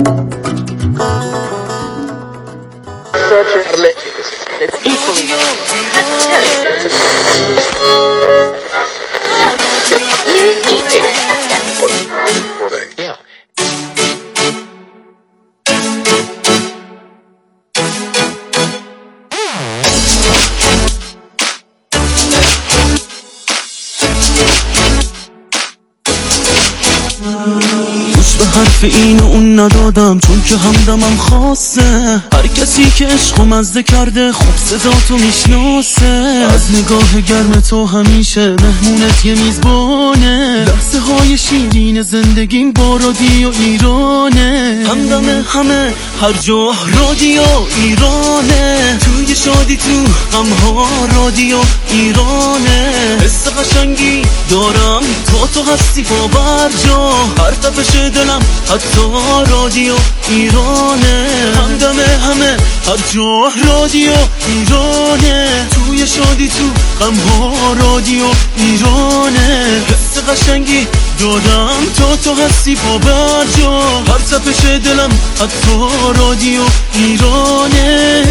حرف این و اون ندادم چون که همدمم خاصه. هر کسی که عشقو مزده کرده خوب صدا تو میشناسه. از نگاه گرم تو همیشه مهمونت یه میزبانه. لحظه های شیرین زندگیم با رادیو ایرانه. همدم همه هر جا رادیو ایرانه. توی شادی تو غمها رادیو ایرانه. حس قشنگی دارم تو هستی باور جا. هر تپش دلم حتی رادیو ایرانه. همدم همه هر جا رادیو ایرانه. توی شادی تو غمها رادیو ایرانه. حس قشنگی دادم تو هستی باور جا. هر تپش دلم حتی رادیو ایرانه.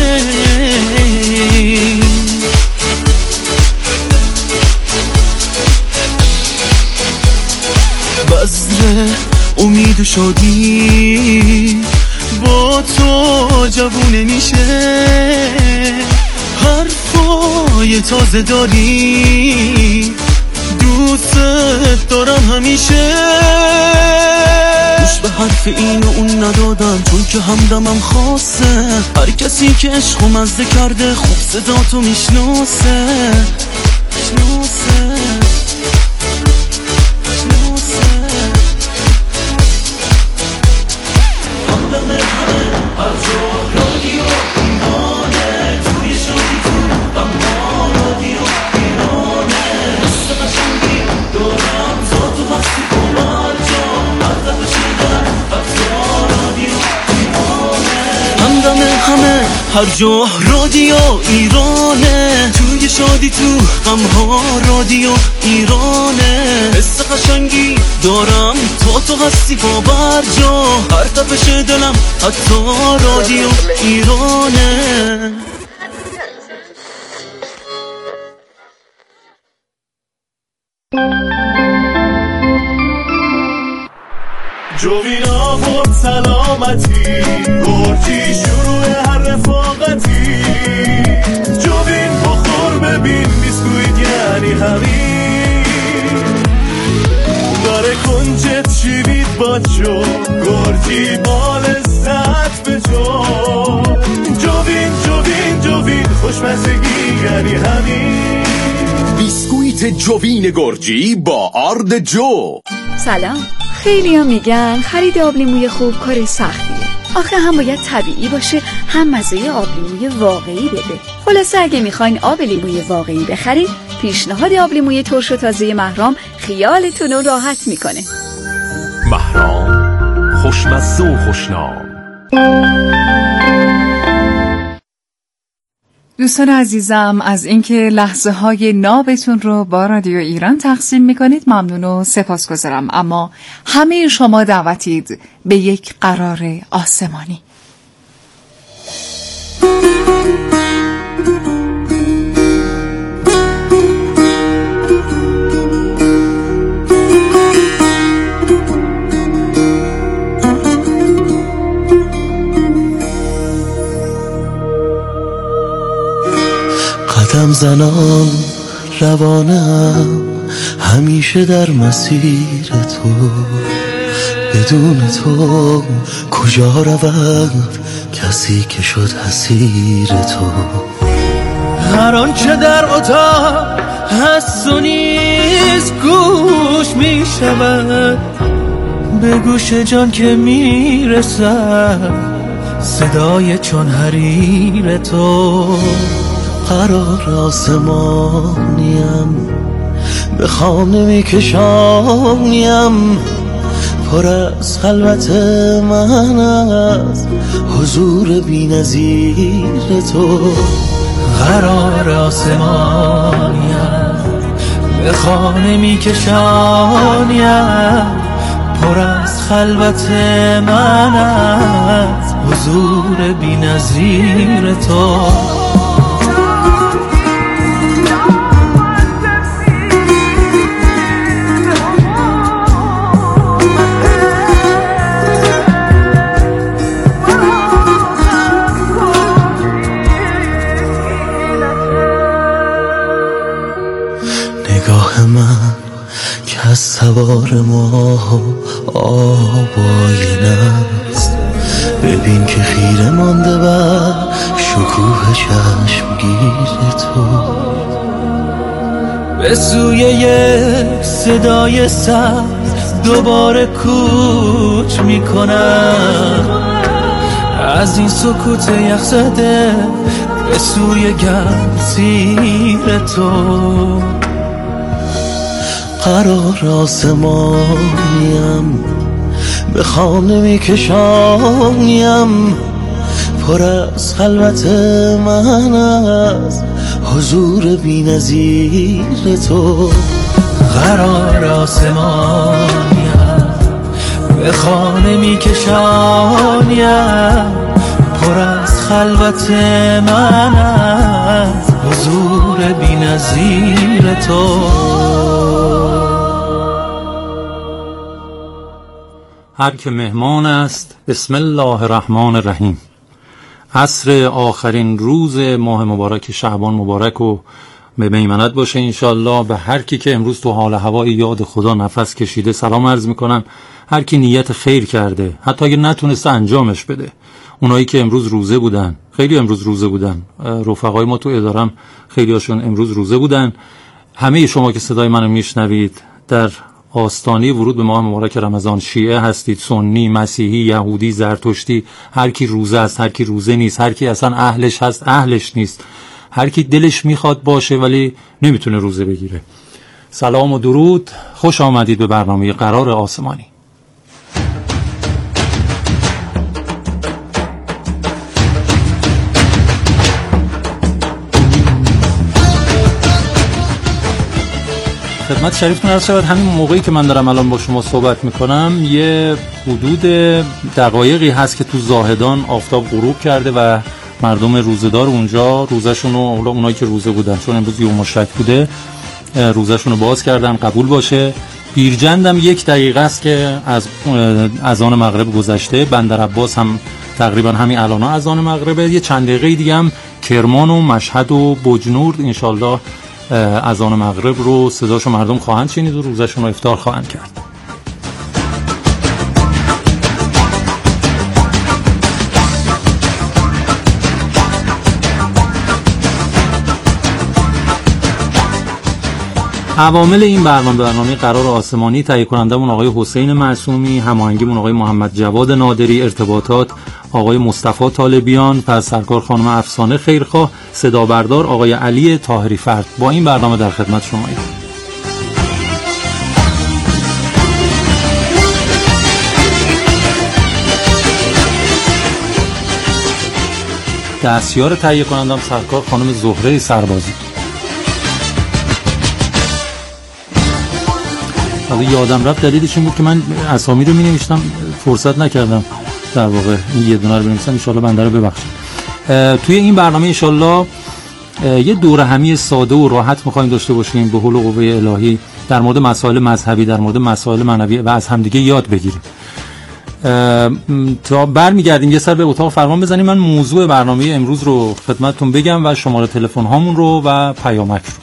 بذر امید و شادی با تو جوونه میشه. حرفای تازه داری دوست دارم همیشه. گوش به حرف این و اون ندادم چون که همدمم خاصه. هر کسی که عشقو مزده کرده خوب صدا تو میشناسه. همه هر جا رادیو ایرانه. توی شادی تو غمها رادیو ایرانه. حس قشنگی دارم تو هستی باور جا. هر تپش دلم حتی رادیو ایرانه. جوینا بود سلامتی گرچی شروع هر رفاقتی. جوین بخور ببین بیسکویت یعنی همین. داره کنجت شیرید باچو گرچی بال لذت به جو. جوین خوشمزگی یعنی همین. بیسکویت جوین گرجی با آرد جو. سلام. خیلی ها میگن خرید آبلیموی خوب کار سختیه. آخه هم باید طبیعی باشه هم مزه آبلیموی واقعی بده. خلاصه اگه میخواین آبلیموی واقعی بخرید پیشنهاد آبلیموی ترش و تازه مهرام خیالتون رو راحت میکنه. مهرام خوشمزه و خوشنام. دوستان عزیزم از اینکه لحظه های نابتون رو با رادیو ایران تقسیم میکنید ممنون و سپاسگزارم. اما همه شما دعوتید به یک قرار آسمانی. قدم زنان روانم همیشه در مسیر تو. بدون تو کجا رود کسی که شد اسیر تو. هر آنچه در اتاق هست و نیست گوش می شود. به گوش جان که می رسد صدای چون حریر تو. قرار آسمانیم به خانه می کشانیم. پر از خلوت من از حضور بی نظیر تو. قرار آسمانیم به خانه می کشانیم. پر از خلوت من از حضور بی‌نظیر تو. نگاه من که از سوار ما آبای است، ببین که خیره مانده بر شکوه چشمگیر تو. به سوی یک صدای سبز دوباره کوچ میکنم، از این سکوت یخزده به سوی گرمسیر تو. قرار آسمانیم به خانه میکشانیم، پر از خلوت من از حضور بی‌نظیر تو. قرار آسمانیم به خانه میکشانیم، پر از خلوت من از حضور بی‌نظیر تو. هر که مهمان است بسم الله الرحمن الرحیم. عصر آخرین روز ماه مبارک شعبان مبارک و به میمنت باشه انشالله. به هر کی که امروز تو حال هوای یاد خدا نفس کشیده سلام عرض میکنم. هر کی نیت خیر کرده حتی اگه نتونسته انجامش بده. اونایی که امروز روزه بودن، خیلی امروز روزه بودن، رفقای ما تو ادارم خیلی هاشون امروز روزه بودن. همه شما که صدای منو میشنوید در آستانه ورود به ماه مبارک رمضان، شیعه هستید، سنی، مسیحی، یهودی، زرتشتی، هر کی روزه است، هر کی روزه نیست، هر کی اصلا اهلش هست اهلش نیست، هر کی دلش میخواد باشه ولی نمیتونه روزه بگیره، سلام و درود، خوش آمدید به برنامه قرار آسمانی. خدمت شریفتون عرض شود همین موقعی که من دارم الان با شما صحبت میکنم یه حدود دقایقی هست که تو زاهدان آفتاب غروب کرده و مردم روزه‌دار اونجا روزشون رو، اونایی که روزه بودن چون امروز یوم شک بوده، روزشون رو باز کردن. قبول باشه. بیرجندم 1 دقیقه است که از اذان مغرب گذشته. بندر عباس هم تقریبا همین الان اذان مغربه. یه چند دقیقه دیگه هم کرمان و مشهد و بجنورد انشالله اذان مغرب رو صداشو مردم خواهند شنید و روزشون رو افطار خواهند کرد. عوامل این برنامه قرار آسمانی، تهیه کنندمون آقای حسین معصومی، هماهنگیمون آقای محمد جواد نادری، ارتباطات آقای مصطفی طالبیان، پس سرکار خانم افسانه خیرخواه، صدا بردار آقای علی طاهری فرد. با این برنامه در خدمت شماییم. دستیار تهیه کنندم سرکار خانم زهره سربازی. حالا یادم رفت دلیلش این بود که من اسامی رو می‌نوشتم فرصت نکردم در واقع این یه دونه رو بنویسم. ان شاءالله بنده رو ببخشید. توی این برنامه ان شاءالله یه دوره همی ساده و راحت می‌خوایم داشته باشیم به حول و قوه الهی در مورد مسائل مذهبی، در مورد مسائل معنوی و از همدیگه یاد بگیریم. تا برمیگردیم یه سر به اتاق فرمان بزنیم. من موضوع برنامه امروز رو خدمتتون بگم و شماره تلفن هامون رو و پیامک رو.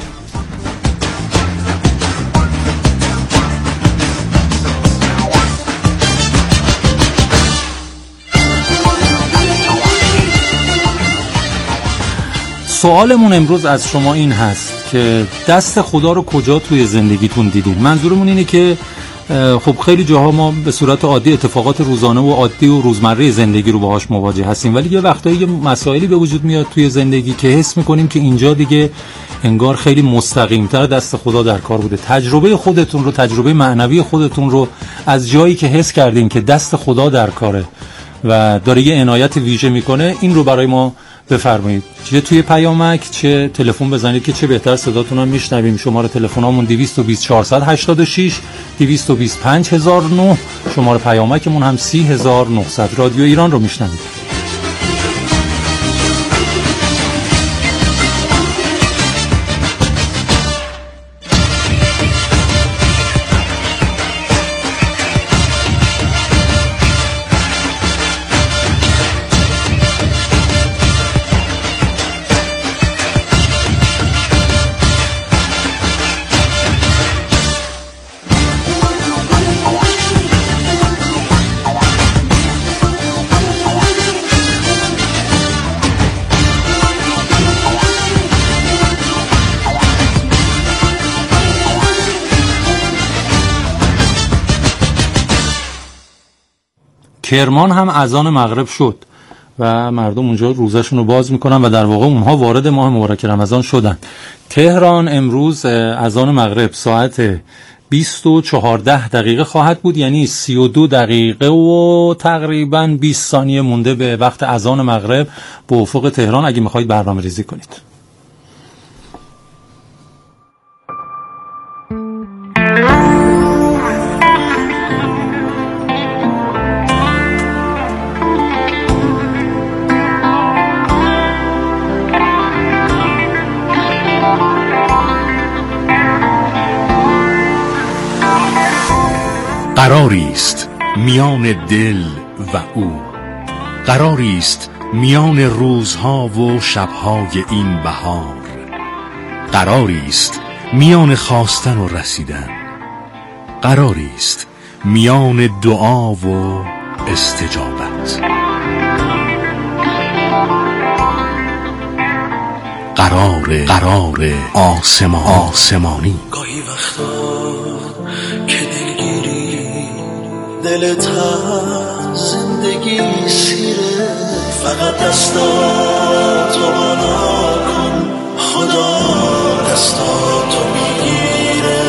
سوالمون امروز از شما این هست که دست خدا رو کجا توی زندگیتون دیدین؟ منظورمون اینه که خب خیلی جاها ما به صورت عادی اتفاقات روزانه و عادی و روزمره زندگی رو باهاش مواجه هستیم، ولی یه وقتایی یه مسائلی به وجود میاد توی زندگی که حس میکنیم که اینجا دیگه انگار خیلی مستقیم‌تر دست خدا در کار بوده. تجربه خودتون رو، تجربه معنوی خودتون رو از جایی که حس کردین که دست خدا در کاره و داره یه عنایت ویژه میکنه، این رو برای ما بفرمایید، چه توی پیامک چه تلفن بزنید که چه بهتر صداتون هم میشنویم. شماره تلفنمون 220 486 225 1009، شماره پیامکمون هم 30900. رادیو ایران رو میشنوید. کرمان هم اذان مغرب شد و مردم اونجا روزشون رو باز میکنن و در واقع اونها وارد ماه مبارک رمضان شدن. تهران امروز اذان مغرب ساعت 20:14 خواهد بود، یعنی 32 دقیقه و تقریبا 20 ثانیه مونده به وقت اذان مغرب به افق تهران اگه میخواید برنامه ریزی کنید. قراری است میان دل و او، قراری است میان روزها و شبهای این بهار، قراری است میان خواستن و رسیدن، قراری است میان دعا و استجابت، قرار آسمانی. گاهی وقتا که دلگیری دلت هست زندگی سیره، فقط دستاتو بالا کن خدا دستاتو میگیره،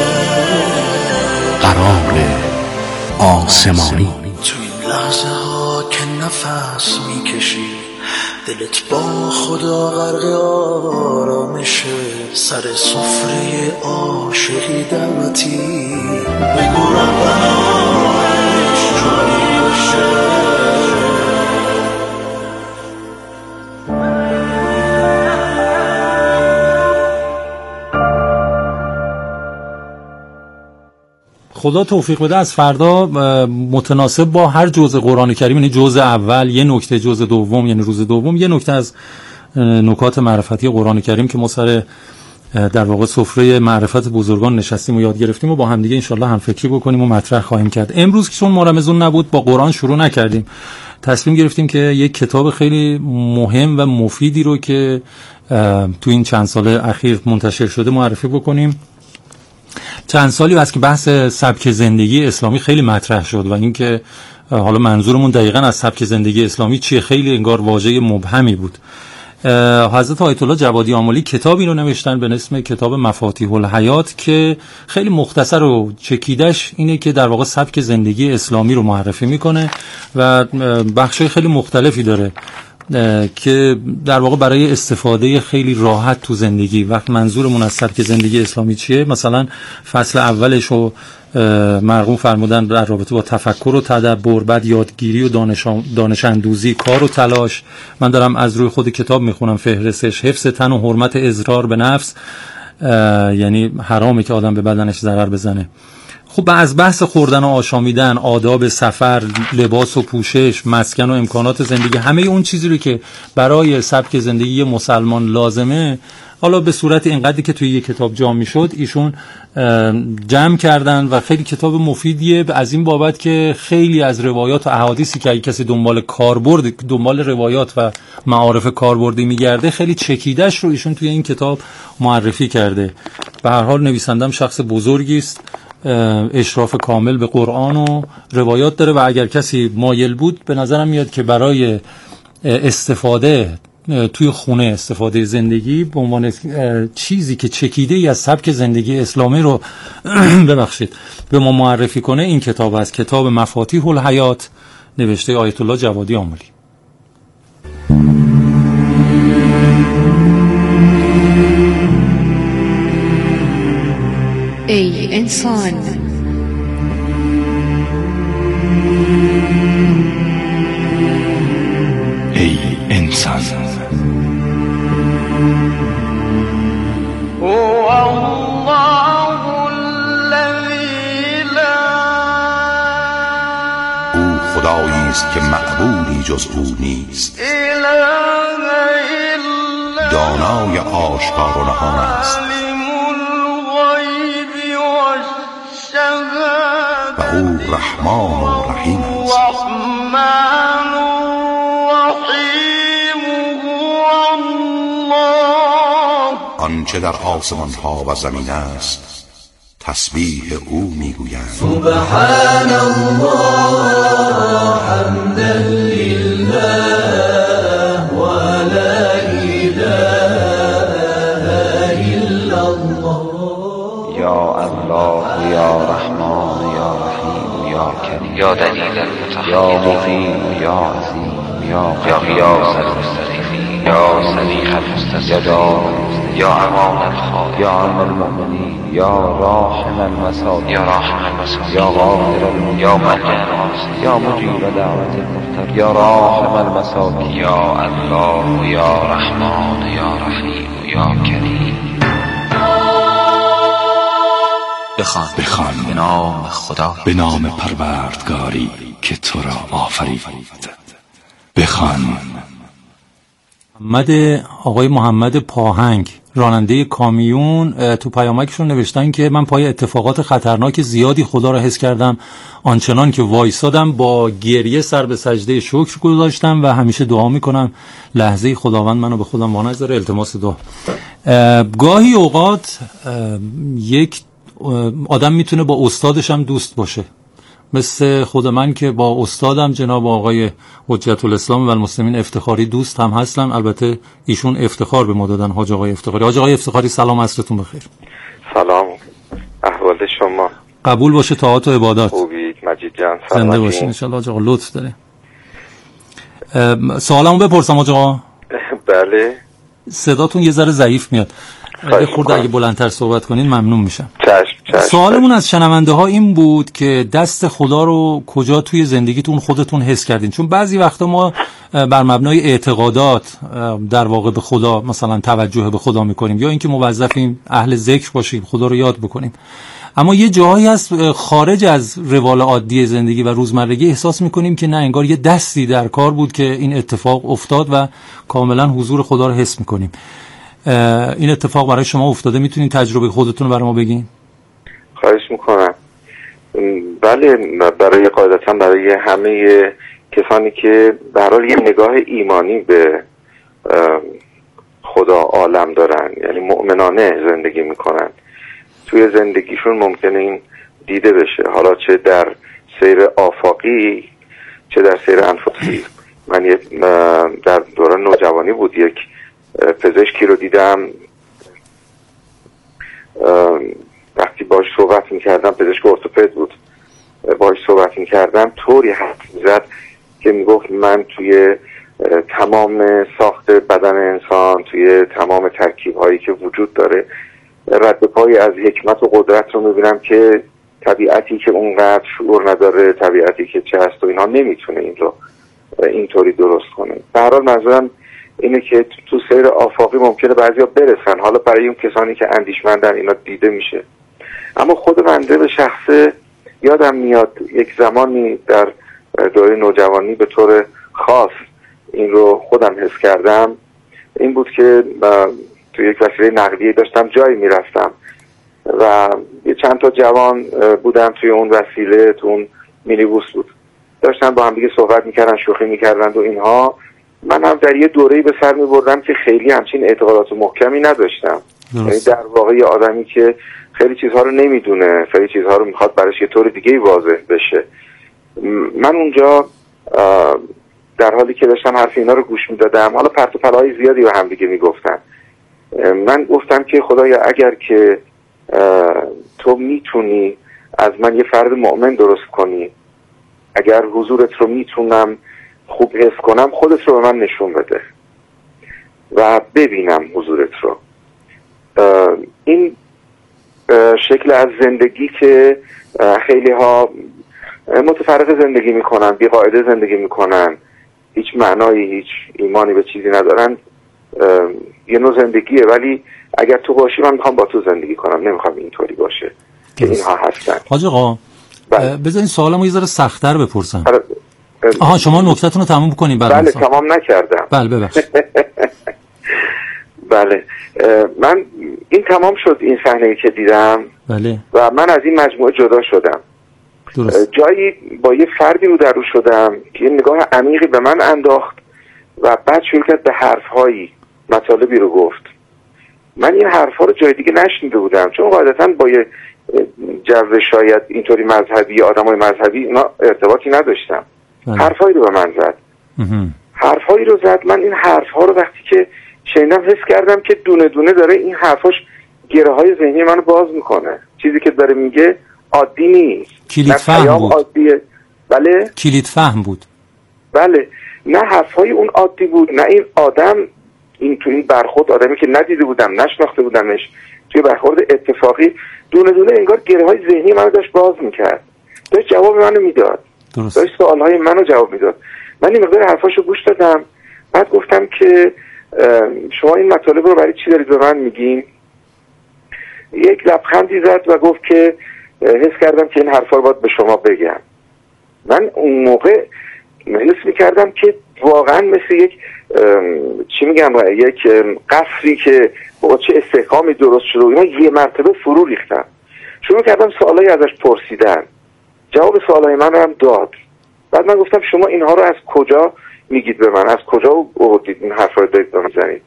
قرار آسمانی. تو این لحظه ها که نفس میکشی دلت با خدا غرق آرامشه، سر سفره عاشقی دعوتی بگو ربناش جایی باشه. خدا توفیق بده از فردا متناسب با هر جزء قرآن کریم، یعنی جزء اول یه نکته، جزء دوم یعنی روز دوم یه نکته از نکات معرفتی قرآن کریم که ما سر در واقع سفره معرفت بزرگان نشستیم و یاد گرفتیم و با هم دیگه انشالله هم فکری بکنیم و مطرح خواهیم کرد. امروز که چون ما رمضان نبود با قرآن شروع نکردیم، تصمیم گرفتیم که یک کتاب خیلی مهم و مفیدی رو که تو این چند سال اخیر منتشر شده معرفی بکنیم. چند سالی هست که بحث سبک زندگی اسلامی خیلی مطرح شد و اینکه حالا منظورمون دقیقاً از سبک زندگی اسلامی چیه خیلی انگار واژه مبهمی بود. حضرت آیت الله جوادی آملی کتابی رو نوشتن به اسم کتاب مفاتیح الحیات که خیلی مختصر و چکیدش اینه که در واقع سبک زندگی اسلامی رو معرفی میکنه و بخشای خیلی مختلفی داره که در واقع برای استفاده خیلی راحت تو زندگی. وقت منظورمون از سبک زندگی اسلامی چیه؟ مثلا فصل اولش رو مرقوم فرمودن در رابطه با تفکر و تدبر، بعد یادگیری و دانش اندوزی، کار و تلاش. من دارم از روی خود کتاب میخونم فهرستش. حفظ تن و حرمت اضرار به نفس، یعنی حرامه که آدم به بدنش ضرر بزنه. خب از بحث خوردن و آشامیدن، آداب سفر، لباس و پوشش، مسکن و امکانات زندگی، همه اون چیزی رو که برای سبک زندگی مسلمان لازمه، حالا به صورت اینقدری که توی یک کتاب جمع میشد ایشون جمع کردن و خیلی کتاب مفیدیه از این بابت که خیلی از روایات و احادیثی که کسی دنبال روایات و معارف کاربردی میگرده خیلی چکیدش رو ایشون توی این کتاب معرفی کرده. به هر حال نویسندم شخص بزرگی است، اشراف کامل به قرآن و روایات داره و اگر کسی مایل بود به نظرم میاد که برای استفاده توی خونه، استفاده زندگی به عنوان چیزی که چکیده ای از سبک زندگی اسلامی رو ببخشید به ما معرفی کنه، این کتاب است. کتاب مفاتیح الحیات نوشته آیت الله جوادی آملی. انسان. ای انسان. او خدایی است که معبودی جز او نیست، دانای آشکار و نهان است و او رحمان و رحیم است. آنچه در آسمان ها و زمین است تسبیح او میگویند. سبحان الله حمدا لله و لا اله الا الله. یا الله یا رحمان یا رحیم یا کریم یا دلیل المتحققین یا مقیم یا عظیم یا غیاث المستغیثین یا صدیق المستسقین یا امان الخائفین یا عم المؤمنین یا راحم المساکین یا غافر المذنبین یا ملجأ العاصین یا مجیب دعوت المضطرین یا راحم المساکین یا الله یا رحمان یا رحیم یا کریم. بخوان به نام پروردگاری که تو را آفرید. بخوان. آقای محمد پاهنگ راننده کامیون تو پیامکشون نوشتن که من پای اتفاقات خطرناک زیادی خدا را حس کردم، آنچنان که وایسادم با گریه سر به سجده شکر گذاشتم و همیشه دعا میکنم لحظه خداوند منو به خودم وانگذاره. التماس دعا. گاهی اوقات یک آدم میتونه با استادش هم دوست باشه، مثل خود من که با استادم جناب آقای حجت الاسلام و المسلمین افتخاری دوست هم هستم. البته ایشون افتخار به ما دادن، حاج آقای افتخاری. حاج آقای افتخاری سلام، عصرتون بخیر. سلام، احوال شما؟ قبول باشه طاعات و عبادات. خوبید مجید جان؟ زنده باشین ان شاء الله. حاج آقا لطف داره. سوالمو بپرسم حاج آقا؟ بله. صداتون یه ذره ضعیف میاد، اگه بلندتر صحبت کنین ممنون میشم. چشم. سوالمون از شنونده ها این بود که دست خدا رو کجا توی زندگیتون خودتون حس کردین؟ چون بعضی وقتا ما بر مبنای اعتقادات در واقع به خدا مثلا توجه به خدا میکنیم، یا اینکه موظفیم اهل ذکر باشیم خدا رو یاد بکنیم، اما یه جاهایی هست خارج از روال عادی زندگی و روزمرگی احساس میکنیم که نه، انگار یه دستی در کار بود که این اتفاق افتاد و کاملا حضور خدا رو حس میکنیم. این اتفاق برای شما افتاده؟ میتونین تجربه خودتون رو برای ما بگین؟ خواهش میکنم. بله، برای قاعدتا برای همه کسانی که به هر حال یه نگاه ایمانی به خدا عالم دارن، یعنی مؤمنانه زندگی میکنن، توی زندگیشون ممکنه این دیده بشه، حالا چه در سیر آفاقی چه در سیر انفسی. من در دوران نوجوانی بود، یک پزشکی رو دیدم، وقتی باش صحبت میکردم، پزشک ارتوپد بود، باش صحبت میکردم طوری حرف میزد که میگفت من توی تمام ساخت بدن انسان، توی تمام ترکیب هایی که وجود داره رد پای از حکمت و قدرت رو میبینم که طبیعتی که اونقدر شعور نداره، طبیعتی که چه هست و اینا نمیتونه این رو اینطوری درست کنه. به هر حال منظورم اینه که تو سیر آفاقی ممکنه بعضیا برسن، حالا برای اون کسانی که اندیشمندن اینا دیده میشه. اما خود بنده به شخصه یادم میاد یک زمانی در دوره نوجوانی به طور خاص این رو خودم حس کردم. این بود که تو یک وسیله نقلیه داشتم جایی میرفتم و یه چند تا جوان بودن توی اون وسیله، تو اون مینیبوس بود، داشتن با هم دیگه صحبت میکردن، شوخی میکردن و اینها. من هم در یه دوره‌ای به سر میبردم که خیلی همچین اعتقادات محکمی نداشتم، یعنی در واقع یه آدمی که خیلی چیزها رو نمیدونه، خیلی چیزها رو میخواد براش یه طور دیگه واضح بشه. من اونجا در حالی که داشتم حرف اینا رو گوش میدادم، حالا پرت و پلاهای زیادی به هم دیگه میگفتن، من گفتم که خدایا اگر که تو میتونی از من یه فرد مؤمن درست کنی، اگر حضورت رو میتونم خوب حس کنم، خودت رو به من نشون بده و ببینم حضورت رو. این شکل از زندگی که خیلی ها متفرق زندگی میکنن، بی قاعده زندگی میکنن، هیچ معنایی، هیچ ایمانی به چیزی ندارن، یه نوع زندگیه. ولی اگر تو باشی من میخوام با تو زندگی کنم، نمیخوام اینطوری باشه که اینها هستن. حاج آقا بذارین سوالمو یه ذره سخت‌تر بپرسم. آها شما نکته‌تون رو تموم بکنین بعد. بله تمام نکردم. بله ببخشید. بله من این تمام شد این صحنه‌ای که دیدم. بله. و من از این مجموعه جدا شدم. درست. جایی با یه فردی رو در رو شدم که یه نگاه عمیقی به من انداخت و بعد شروع کرد به حرف‌هایی مطالبی رو گفت. من این حرف‌ها رو جای دیگه نشنیده بودم، چون قاعدتاً با یه جو شاید اینطوری مذهبی، آدمای مذهبی اینا ارتباطی نداشتم. حرفایی رو به من زد. حرفایی رو زد. من این حرف‌ها رو وقتی که شنیدم حس کردم که دونه دونه داره این حرفاش گره‌های ذهنی منو باز میکنه. چیزی که داره میگه عادی نیست. کلید فهم بود. عادیه. بله؟ کلید فهم بود. بله. نه حرفای اون عادی بود، نه این آدم تو این برخورد، آدمی که ندیده بودم، نشناخته بودمش، توی برخورد اتفاقی دونه دونه انگار گره‌های ذهنی منو داشت باز میکرد. داشت جواب منو میداد. داشت سوالهای منو جواب میداد. من این مقدار حرفاشو گوش دادم. بعد گفتم که شما این مطالب رو برای چی دارید به من میگین؟ یک لبخندی زد و گفت که حس کردم که این حرفا رو باید به شما بگم. من اون موقع حس میکردم که واقعا مثل یک چی میگم، یک قصری که با چه استحکامی درست شده و اینا یه مرتبه فرو ریختم. شروع کردم سوالایی ازش پرسیدن، جواب سوالای من رو هم داد. بعد من گفتم شما اینها رو از کجا میگید به من؟ از کجا آوردید این حرفا رو دارید به من میزنید؟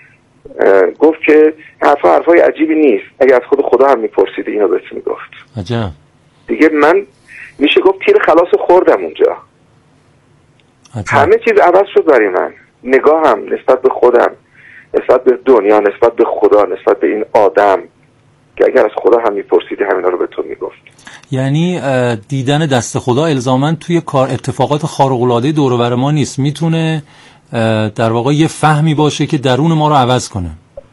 گفت که حرفای عجیبی نیست، اگر از خود خدا هم میپرسید اینو بهت میگفت. عجب. دیگه من میشه گفت تیر خلاص خوردم اونجا. عجب. همه چیز عوض شد برای من. نگاهم نسبت به خودم، نسبت به دنیا، نسبت به خدا، نسبت به این آدم که اگر از خدا هم میپرسیدی همینا رو به تو میگفت. یعنی دیدن دست خدا الزاماً توی کار اتفاقات خارق‌العاده دور و بر ما نیست، میتونه در واقع یه فهمی باشه که درون ما رو عوض کنه.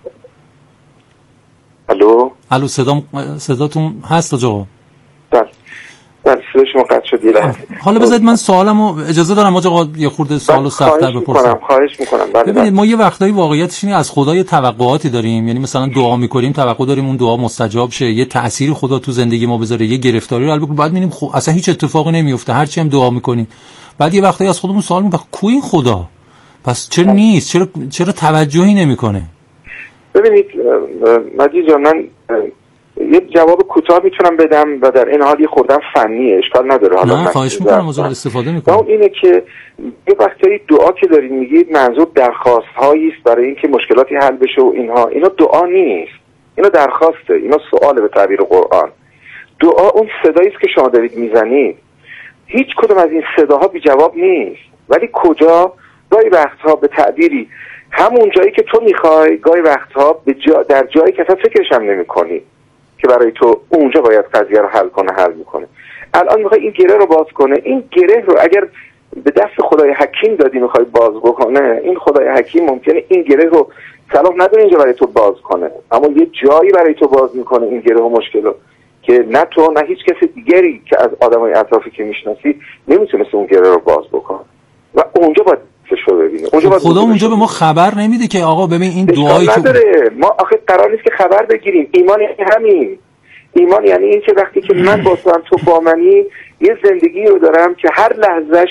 الو صداتون هست آقا؟ بله صدای شما قطع شد. حالا بذارید من سوالمو اجازه دارم آقا یه خورده سوالو سخت‌تر بپرسم. خواهش میکنم. بله ببینید ما یه وقتایی واقعیتش اینه از خدا یه توقعاتی داریم، یعنی مثلا دعا میکنیم توقع داریم اون دعا مستجاب شه، یه تأثیر خدا تو زندگی ما بذاره، یه گرفتاری رو حل بکنه. بعد میبینیم اصلا هیچ اتفاقی نمیفته هرچی هم دعا میکنیم. بعد یه وقتایی از خودمون سوال میکنیم کو این خدا پس چرا نیست، چرا توجهی نمیکنه؟ ببینید مجید جان، من یه جواب کوتاه میتونم بدم و در این حال یه خوردم فنیه، اشکال نداره. حالا نه خواهش میکنم از استفاده میکنم. اون اینه که یه وقتایی دعا که دارین میگید منظور درخواست هایی است برای اینکه مشکلاتی حل بشه و اینا دعا نیست، اینا درخواسته، اینا سواله به تعبیر قرآن. دعا اون صدایی است که شما دارید میزنید. هیچ کدوم از این صداها بی جواب نیست، ولی کجا گاهی وقتها به تعبیری همون جایی که تو میخوای، گاهی وقتها در جایی که اصلا فکرش هم نمیکنی که برای تو اونجا باید قضیه رو حل میکنه. الان میخوای این گره رو باز کنه. این گره رو اگر به دست خدای حکیم دادی میخوای باز بکنه، این خدای حکیم ممکنه این گره رو صلاح نداره اینجا برای تو باز کنه، اما یه جایی برای تو باز میکنه این گره و مشکل رو که نه تو نه هیچ کس دیگری که از آدمای اطرافی که میشناسی نمیتونه اون گره رو باز بکنه و اونجا باید شو ببینه. خدا اونجا به ما خبر نمیده که آقا ببین این دعایی نداره. ما آخه قرار نیست که خبر بگیریم. ایمان یعنی همین. ایمان یعنی این که وقتی که من با تو با منی یه زندگی رو دارم که هر لحظهش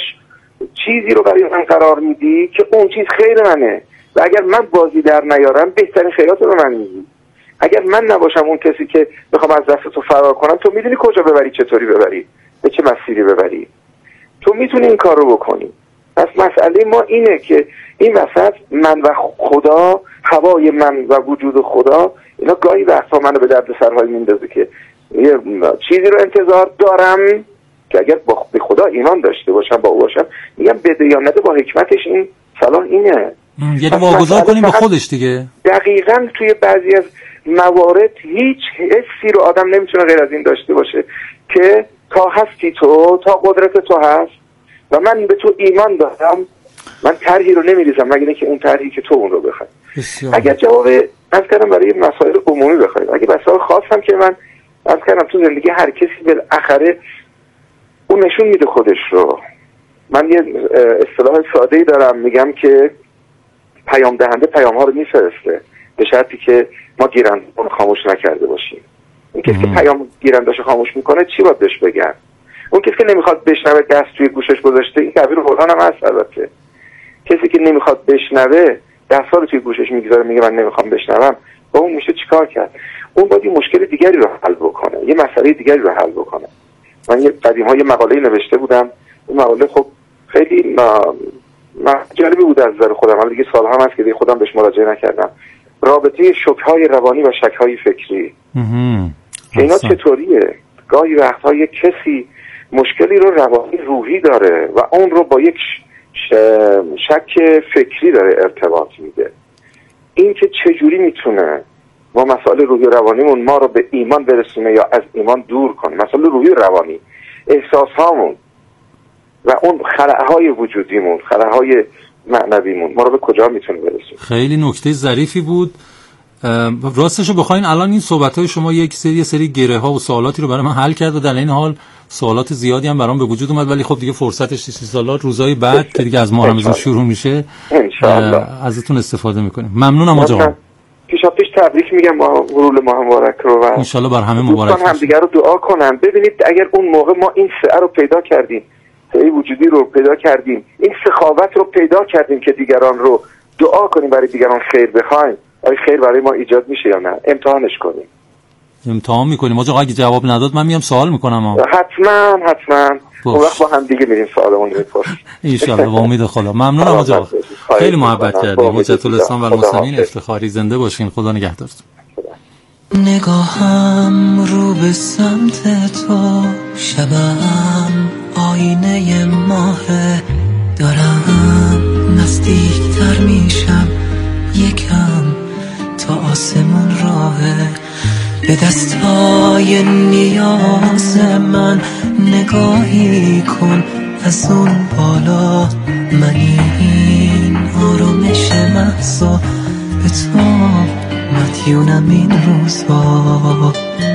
چیزی رو برای من قرار میدی که اون چیز خیر منه و اگر من بازی در نیارم بهترین خیرات رو من میدی. اگر من نباشم اون کسی که میخوام از دست تو فرار کنم، تو میدونی کجا ببری، چطوری ببری، به چه مسیری ببری. تو میتونی این کار رو بکنی. پس مسئله ما اینه که این وسط من و خدا، هوای من و وجود خدا، اینا گاهی وقتا منو به درد سرهای میندازه که یه چیزی رو انتظار دارم که اگر به خدا ایمان داشته باشم، با او باشم، میگم بده یا نده با حکمتش این صلاح اینه. یعنی واگذار کنیم به خودش دیگه. دقیقاً توی بعضی از موارد هیچ حسی رو آدم نمیتونه غیر از این داشته باشه که تا هستی تو، تا قدرت تو هست و من به تو ایمان دارم، من طرحی رو نمیریزم مگر اینکه اون طرحی که تو اون رو بخوای. اگر جواب از کردم برای مسائل عمومی بخواید، اگه مسائل خاص هم که من از کردم تو زندگی هر کسی بالاخره اون نشون میده خودش رو. من یه اصطلاح ساده‌ای دارم، میگم که پیام دهنده پیام ها رو میفرسته به شرطی که ما گیرنده رو خاموش نکرده باشیم. اون کسی که پیام گیرنده‌شو خاموش میکنه چی باید بهش بگن؟ اون کسی که نمیخواد بشنوه دست توی گوشش گذاشته، این تعبیر قرآن هم هست البته. کسی که نمیخواد بشنوه دست‌ها رو توی گوشش میگذاره، میگه من نمیخوام بشنوم، با اون میشه چیکار کرد؟ اون باید یه مشکل دیگری رو حل بکنه، یه مسئله دیگری رو حل بکنه. من یه قدیم‌ها یه مقاله نوشته بودم، اون مقاله خب خیلی جالبی بود از نظر خودم، ولی دیگه سال‌ها هست که دیگه خودم بهش مراجعه نکردم. رابطه شوک‌های روانی و شک‌های فکری. که اینا چطوریه؟ گاهی وقت‌ها یک کسی مشکلی رو روانی روحی داره و اون رو با یک شک فکری داره ارتباط میده. این که چجوری میتونه با مسائل روحی و روانیمون ما رو به ایمان برسونه یا از ایمان دور کنه. مسائل روحی و روانی، احساسهامون و اون خلأهای وجودیمون، خلأهای معنویمون ما رو به کجا میتونه برسونه. خیلی نکته ظریفی بود. راستشو بخواین الان این صحبت‌های شما یک سری گره ها و سوالاتی رو برای من حل کرد و در این حال سوالات زیادی هم برام به وجود اومد، ولی خب دیگه فرصتش 30 سالات روزای بعد که دیگه از ماه رمضان شروع میشه ان شاءالله ازتون استفاده میکنیم. ممنونم آقا. پیش تبریک میگم با ورود ماه مبارک رو و ان شاءالله بر همه مبارک باشه. هم دیگه رو دعا کنن. ببینید اگر اون موقع ما این سعه رو پیدا کردیم، سعه وجودی رو پیدا کردیم، این سخاوت رو پیدا کردیم که دیگران رو دعا کنیم، برای دیگران خیر بخوایم، آیا خیر برای ما ایجاد میشه یا نه؟ امتحانش کنیم. امتحان میکنیم. آقا اگه جواب نداد من میام سوال میکنم. حتما اون وقت با هم دیگه میریم سوالمون میپرسیم ان شاء الله. با امید خدا. ممنونم آقا. خیلی محبت کردیم. حجت الاسلام و المسلمین افتخاری زنده باشین. خدا نگهدارتون. نگاهم رو به سمت تو، شبم آینه ماهه، دارم نزدیکتر میشم یکم تا آسمون راهه. به دستای نیاز من نگاهی کن از اون بالا، من این آرامش محضا به تو مدیونم این روزا.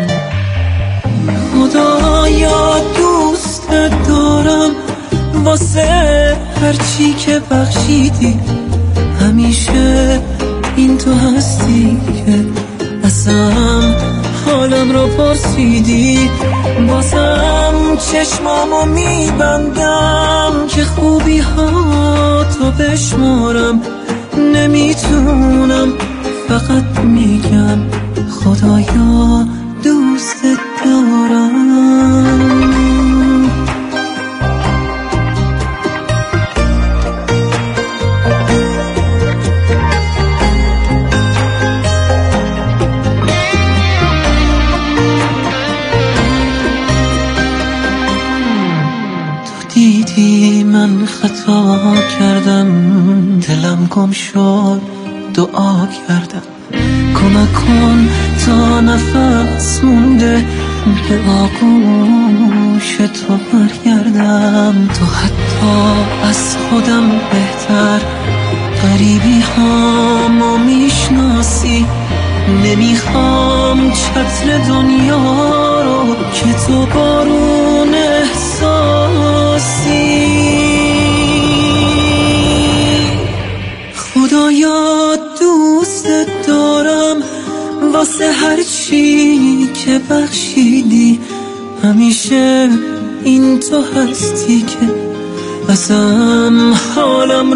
خدایا دوست دارم واسه هرچی که بخشیدی، همیشه این تو هستی که ازم حالم رو پرسیدی. بازم چشمامو میبندم که خوبی ها تو بشمارم، نمیتونم فقط میگم خدایا دوست دارم. دیدی من خطا کردم، دلم گم شد دعا کردم، کمک کن تا نفس مونده به آغوش تو برگردم. تو حتی از خودم بهتر غریبی هامو میشناسی، نمیخوام چتر دنیا رو که تو بارون احساسی. خدایا دوست دارم واسه هر چی که بخشیدی، همیشه این تو هستی که ازم حالم